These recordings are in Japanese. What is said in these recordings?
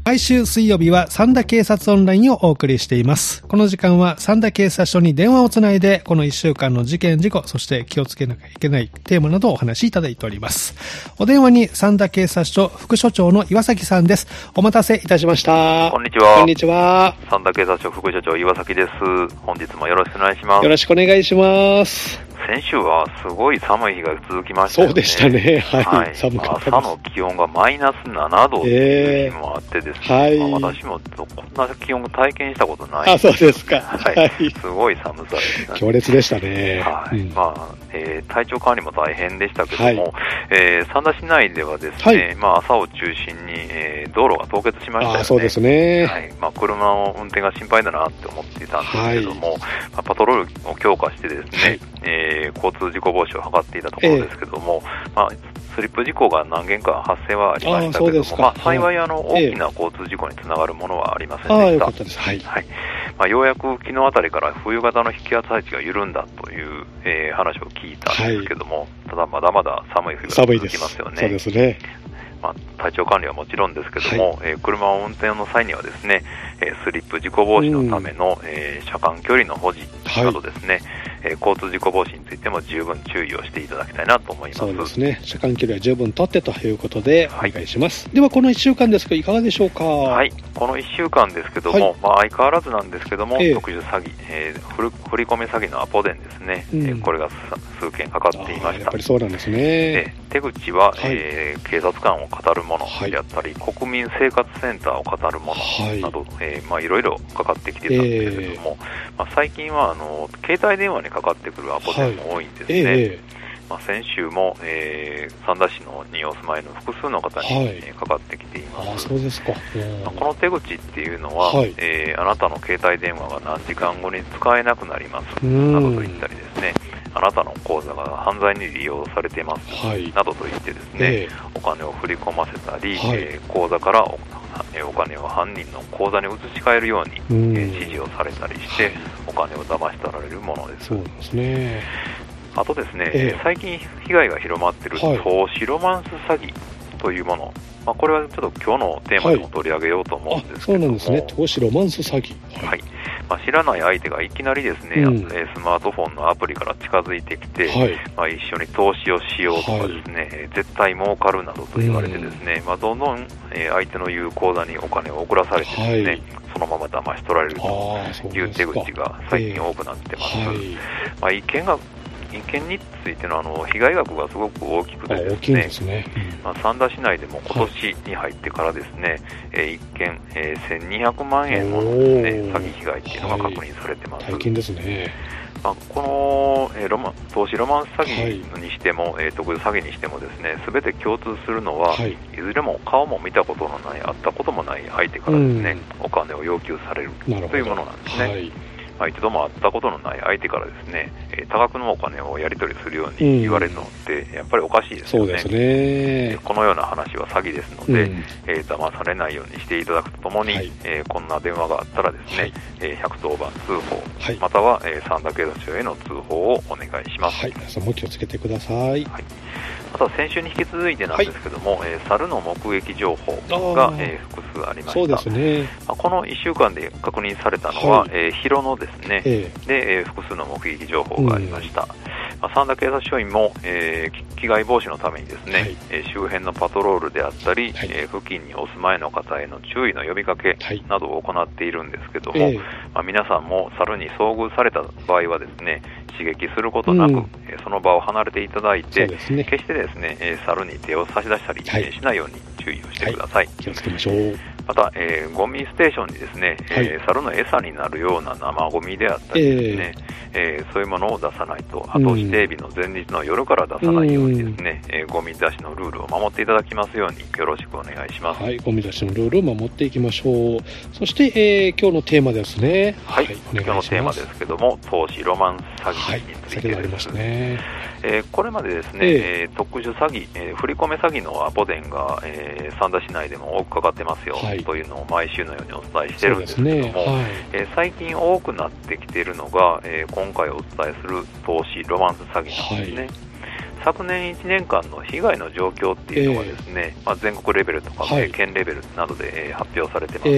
毎週水曜日は三田警察オンラインをお送りしています。この時間は三田警察署に電話をつないで、この1週間の事件事故、そして気をつけなきゃいけないテーマなどをお話しいただいております。お電話に三田警察署副署長の岩崎さんです。お待たせいたしました。 こんにちは。 こんにちは。 三田警察署副署長岩崎です。本日もよろしくお願いします。 よろしくお願いします。 先週はすごい寒い日が続きましたよね。 そうでしたね。はい。 寒かったです。朝の気温がマイナス7度っていう日もあってですね。私もこんな気温を体験したことない。 あ、そうですか。 はい。すごい寒さでしたね。 強烈でしたね。 はい。体調管理も大変でしたけども、三田市内ではですね、朝を中心に、道路が凍結しましたよね。 そうですね。 はい。車の運転が心配だなって思っていたんですけども、パトロールを強化してですね、交通事故防止を図っていたところですけども、スリップ事故が何件か発生はありましたけども、幸い大きな交通事故につながるものはありませんでした。 よかったです。はい。 ようやく昨日あたりから冬型の引き圧配置が緩んだという、話を聞いたんですけども、ただまだまだ寒い冬が続きますよね。 そうですね。 体調管理はもちろんですけども、車を運転の際にはですね、スリップ事故防止のための、車間距離の保持などですね、交通事故防止についても十分注意をしていただきたいなと思います。 そうですね。車間距離は十分とってということでお願いします。ではこの1週間ですがいかがでしょうか。 はい。この1週間ですけども、相変わらずなんですけども、特殊詐欺、振り込め詐欺のアポ電ですね、これが数件かかっていました。 やっぱりそうなんですね。 手口は、警察官を語るものであったり、国民生活センターを語るものなど、いろいろかかってきてたんですけれども、最近は携帯電話にかかってくるアポ電も多いんですね。先週も、三田市にお住まいの複数の方に、かかってきています。 そうですか。 この手口っていうのは、あなたの携帯電話が何時間後に使えなくなりますなどと言ったりですね、あなたの口座が犯罪に利用されています、などと言ってですね、お金を振り込ませたり、口座からお金を犯人の口座に移し替えるように、指示をされたりして、お金を騙し取られるものです。 そうですね。 あとですね、最近被害が広まっている投資ロマンス詐欺というもの、これはちょっと今日のテーマでも取り上げようと思うんですけども、 そうなんですね。投資ロマンス詐欺。 知らない相手がいきなりですね、スマートフォンのアプリから近づいてきて、一緒に投資をしようとかですね、絶対儲かるなどと言われてですね、どんどん相手の言う口座にお金を送らされてですね、そのまま騙し取られるという手口が最近多くなってます。一件についての被害額がすごく大きくてですね、三田市内でも今年に入ってからですね、一件、1200万円ものですね、詐欺被害っていうのが確認されてます。 大金ですね。 この、投資ロマンス詐欺にしても、特殊詐欺にしてもですね、すべて共通するのは、いずれも顔も見たことのない、会ったこともない相手からですね、お金を要求されるというものなんですね。一度も会ったことのない相手からですね、多額のお金をやり取りするように言われるのってやっぱりおかしいですよね。 そうですね。 このような話は詐欺ですので、騙されないようにしていただくとともに、こんな電話があったらですね、110番通報、または、三田警察署への通報をお願いします。 皆さんも気をつけてください。 また先週に引き続いてなんですけども、猿の目撃情報が、複数ありました。 そうですね。この1週間で確認されたのは、広野ですね、で、複数の目撃情報がありました。三田警察署員も、危害防止のためにですね、周辺のパトロールであったり、付近にお住まいの方への注意の呼びかけなどを行っているんですけども、皆さんも猿に遭遇された場合はですね、刺激することなく、その場を離れていただいて、決してですね、猿に手を差し出したり、しないように注意をしてください。 気をつけましょう。 また、ゴミステーションにですね、猿の餌になるような生ゴミであったりですね、そういうものを出さないと、あと指定日の前日の夜から出さないようにですね、ゴミ出しのルールを守っていただきますようによろしくお願いします。 ゴミ出しのルールを守っていきましょう。そして、今日のテーマですね。 今日のテーマですけども、投資ロマンス詐欺についてです。これまでですね、特殊詐欺、振り込め詐欺のアポ電が、三田市内でも多くかかってますよ、というのを毎週のようにお伝えしてるんですけども、最近多くなってきているのが、今回お伝えする投資ロマンス詐欺なんですね。 昨年1年間の被害の状況っていうのはですね、全国レベルとか、県レベルなどで、発表されてます。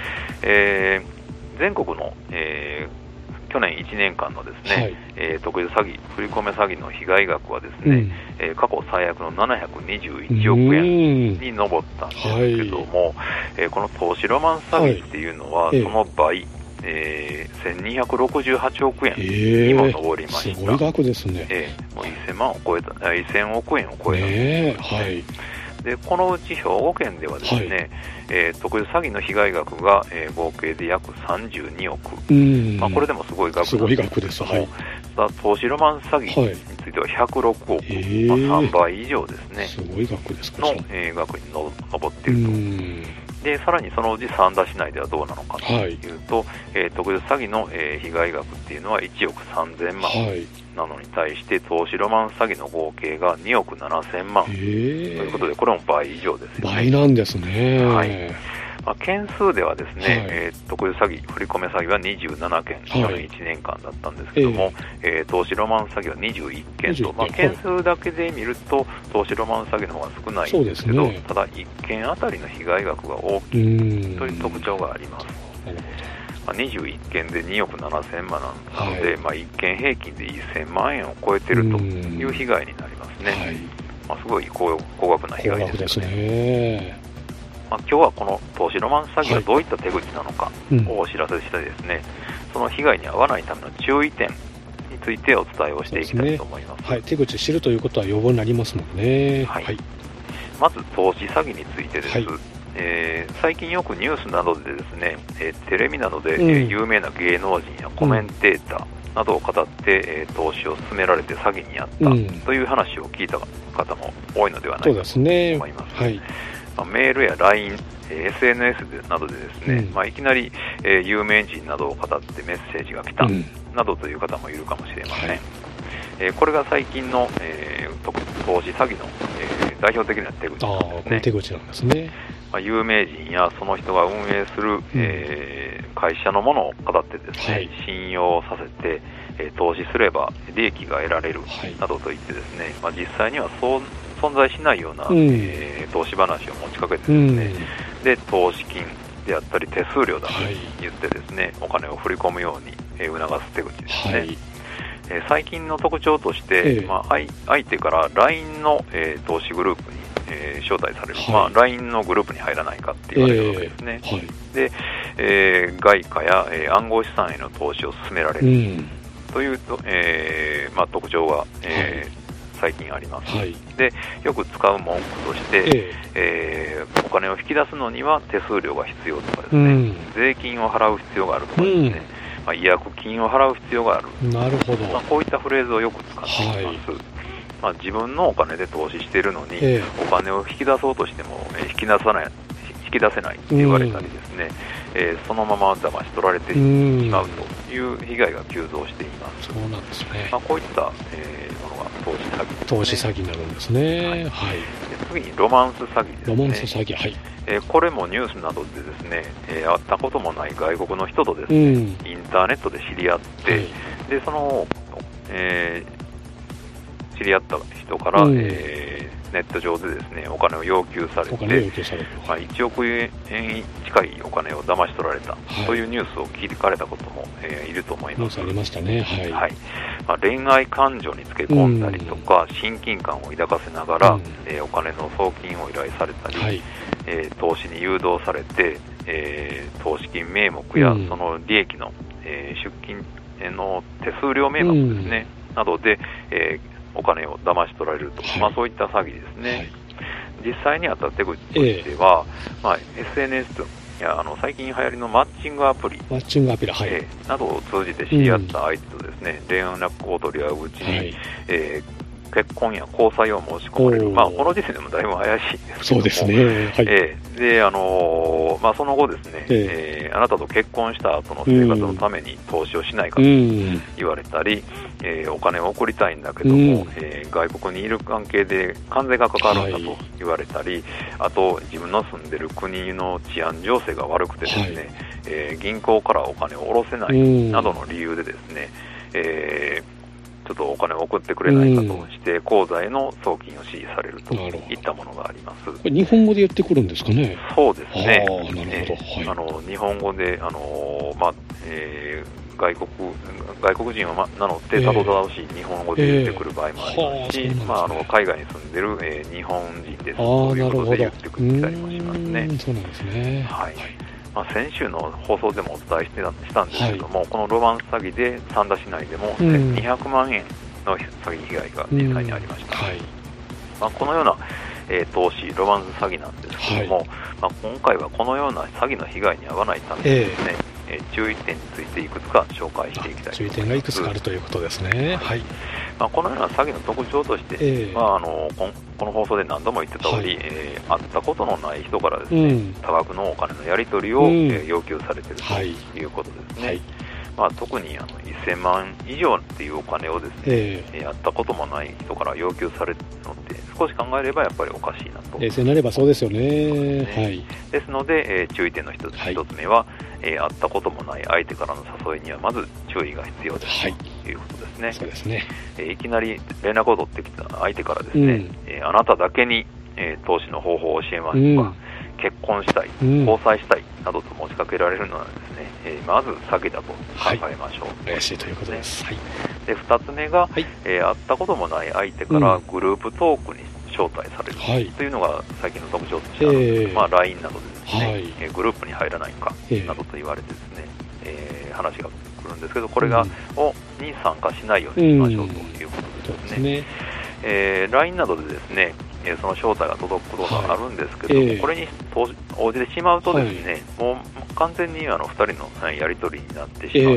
全国の、去年1年間のですね、特殊詐欺、振り込め詐欺の被害額はですね、過去最悪の721億円に上ったんですけども、この投資ロマン詐欺っていうのは、その倍、1268億円にも上りました。 すごい額ですね。 もう1000億円を超えたんです。でこのうち兵庫県ではですね、特殊詐欺の被害額が、合計で約32億、これでもすごい額なんですけども、投資ロマン詐欺については106億、3倍以上ですね、 すごい額ですかの、額に上っていると。でさらにそのうち三田市内ではどうなのかというと、特殊詐欺の、被害額っていうのは1億3000万、なのに対して投資ロマン詐欺の合計が2億7000万ということで、これも倍以上ですよね。 倍なんですね。 件数ではですね、特殊詐欺、振り込め詐欺は27件、去年1年間だったんですけども、投資ロマン詐欺は21件と、件数だけで見ると投資ロマン詐欺の方が少ないんですけど、ただ1件あたりの被害額が大きいという特徴があります。21件で2億7000万なので、1件平均で1000万円を超えているという被害になりますね。すごい高額な被害ですね。今日はこの投資ロマン詐欺がどういった手口なのかをお知らせしてですね、その被害に遭わないための注意点についてお伝えをしていきたいと思います。 手口知るということは予防になりますもんね。 まず投資詐欺についてです。最近よくニュースなどでですね、テレビなどで、有名な芸能人やコメンテーターなどを語って、投資を勧められて詐欺に遭ったという話を聞いた方も多いのではないかと思います。メールや LINE、SNS などでですね、いきなり、有名人などを語ってメッセージが来た、などという方もいるかもしれません。これが最近の、投資詐欺の、代表的な手口ですね。 この手口なんですね。 有名人やその人が運営する、会社のものを語ってですね、信用させて、投資すれば利益が得られる、などと言ってですね、実際には存在しないような、投資話を持ちかけてですね、で投資金であったり手数料だと言ってですね、お金を振り込むように、促す手口ですね。最近の特徴として、相手から LINE の、投資グループに、招待される、LINE のグループに入らないかって言われるわけですね。で、外貨や、暗号資産への投資を勧められる、というと、特徴が、最近あります。でよく使う文句として、お金を引き出すのには手数料が必要とかですね、税金を払う必要があるとかですね、違約金を払う必要がある。 なるほど。 こういったフレーズをよく使っています。自分のお金で投資しているのに、お金を引き出そうとしても、引き出せないって言われたりですね、そのまま騙し取られてしまうという被害が急増しています。 そうなんですね。 こういった、ものが投資詐欺になるんですね。 次にロマンス詐欺ですね。 ロマンス詐欺、 これもニュースなどでですね、会ったこともない外国の人とですね、インターネットで知り合って、でその、知り合った人から、ネット上でですね、お金を要求されて、1億円近いお金を騙し取られた、というニュースを聞かれたことも、いると思います。 ありましたね。 恋愛感情につけ込んだりとか、親近感を抱かせながら、お金の送金を依頼されたり、投資に誘導されて、投資金名目やその利益の、出金の手数料名目ですね、などで、お金を騙し取られると、そういった詐欺ですね。実際にあった手口としては、SNS や最近流行りのマッチングアプリ、などを通じて知り合った相手とですね、連絡を取り合ううちに、結婚や交際を申し込まれる、この時点でもだいぶ怪しいんですけども、 そうですね。 でその後ですね、あなたと結婚した後の生活のために投資をしないかと言われたり、お金を送りたいんだけども、外国にいる関係で関税がかかるんだと言われたり、あと自分の住んでる国の治安情勢が悪くてですね、銀行からお金を下ろせないなどの理由でですね、 ちょっとお金を送ってくれないかと、指定口座への送金を指示されるといったものがあります。 これ日本語で言ってくるんですかね。 そうですね。 なるほど。 日本語で、外国人を名乗ってたどたどしい日本語で言ってくる場合もありますし、海外に住んでる、日本人ですということで言ってきたりもしますね。 そうなんですね。 はい。先週の放送でもお伝えしたんですけども、このロマンス詐欺で三田市内でも1200万円の詐欺被害が実際にありました。このような、投資、ロマンス詐欺なんですけども、今回はこのような詐欺の被害に遭わないためにですね、注意点についていくつか紹介していきたいと思います。 注意点がいくつかあるということですね。はい。 このような詐欺の特徴として、この放送で何度も言ってた通り、会ったことのない人からですね、多額のお金のやり取りを、要求されているということですね。特に1000万以上っていうお金をですね、やったこともない人から要求されるのって少し考えればやっぱりおかしいなと。 冷静になればそうですよね。 ですので、注意点の一つ目は、会ったこともない相手からの誘いにはまず注意が必要ですということですね。 そうですね。 いきなり連絡を取ってきた相手からですね、あなただけに、投資の方法を教えますとか、結婚したい、交際したいなどと持ちかけられるのはですね、まず詐欺だと考えましょう。 怪しいということです。 で、2つ目が、会ったこともない相手からグループトークに招待されるというのが最近の特徴としてあるんです。LINE などでですね、グループに入らないかなどと言われてですね、話が来るんですけど、これに参加しないようにしましょうということですね。LINE などでですね、その招待が届くことがあるんですけど、これに応じてしまうとですね、もう完全に2人のやり取りになってしまって、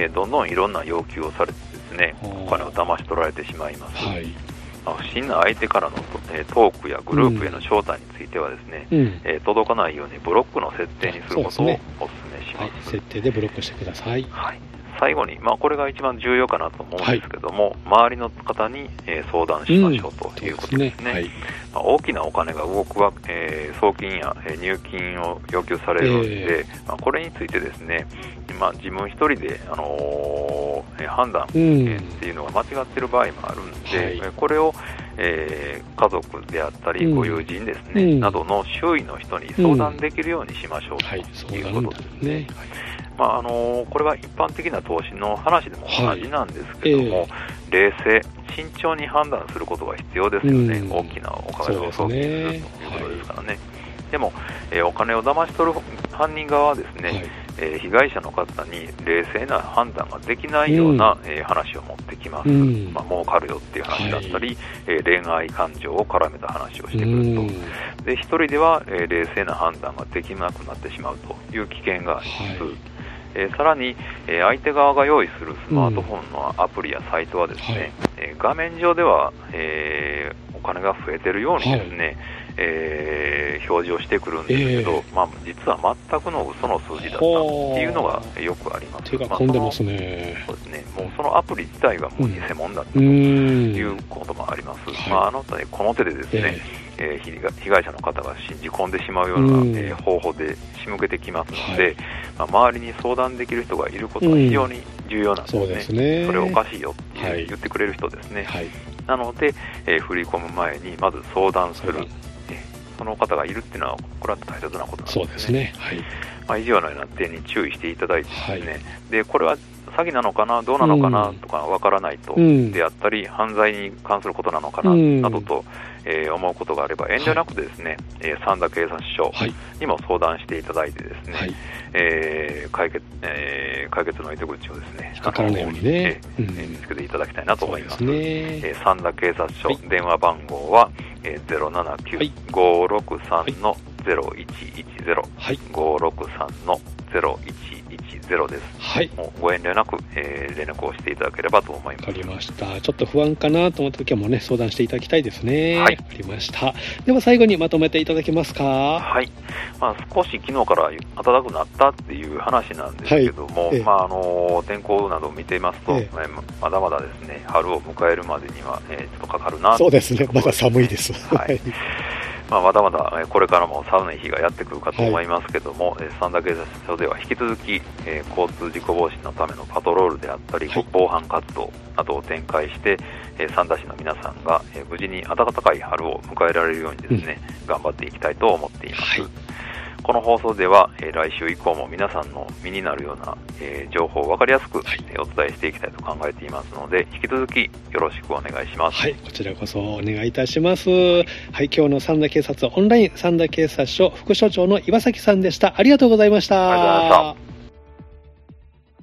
どんどんいろんな要求をされてですね、お金を騙し取られてしまいます。不審な相手からのトークやグループへの招待についてはですね、届かないようにブロックの設定にすることをお勧めします。 設定でブロックしてください。 最後に、これが一番重要かなと思うんですけども、周りの方に、相談しましょうということですね。大きなお金が動く送金や入金を要求されるので、これについてですね、自分一人で、判断、っていうのが間違っている場合もあるので、これを、家族であったりご友人ですね、などの周囲の人に相談できるようにしましょうということですね。これは一般的な投資の話でも同じなんですけども、冷静、慎重に判断することが必要ですよね。大きなお金を送金するということですからね。でも、お金を騙し取る犯人側はですね、被害者の方に冷静な判断ができないような、話を持ってきます。儲かるよっていう話だったり、恋愛感情を絡めた話をしてくると。で、一人では、冷静な判断ができなくなってしまうという危険があります。さらに、相手側が用意するスマートフォンのアプリやサイトはですね、画面上では、お金が増えているようにですね、表示をしてくるんですけど、実は全くの嘘の数字だったっていうのがよくあります。 手が込んでますね。 そうですね。もうそのアプリ自体がもう偽物だったということもあります。この手でですね、被害者の方が信じ込んでしまうような、方法で仕向けてきますので、周りに相談できる人がいることが非常に重要なんですね。それおかしいよって言ってくれる人ですね。なので、振り込む前にまず相談する。その方がいるっていうのは、これは大切なことなんですね。そうですね。以上のような点に注意していただいてですね、で、これは詐欺なのかな、どうなのかなとかわからないと、であったり、犯罪に関することなのかな、などと、思うことがあれば、遠慮なくですね、三田警察署にも相談していただいてですね、解決の糸口をですね、 かからないようにね、 見つけていただきたいなと思います。三田警察署、電話番号は、079-563-0110、563-0110です。もうご遠慮なく、連絡をしていただければと思います。 わかりました。ちょっと不安かなと思った時はもうね、相談していただきたいですね。わかりました。では最後にまとめていただけますか。 少し昨日から暖かくなったっていう話なんですけども、天候などを見ていますと、まだまだですね、春を迎えるまでには、ちょっとかかるな。 そうですね。まだ寒いです。 まだまだこれからも寒い日がやってくるかと思いますけども、三田警察署では引き続き、交通事故防止のためのパトロールであったり、防犯活動などを展開して、三田市の皆さんが、無事に暖かい春を迎えられるようにですね、頑張っていきたいと思っています。この放送では、来週以降も皆さんの身になるような、情報を分かりやすく、お伝えしていきたいと考えていますので、引き続きよろしくお願いします。 はい、こちらこそお願いいたします。はい、今日の三田警察オンライン三田警察署副署長の岩崎さんでした。ありがとうございました。 ありがとうございました。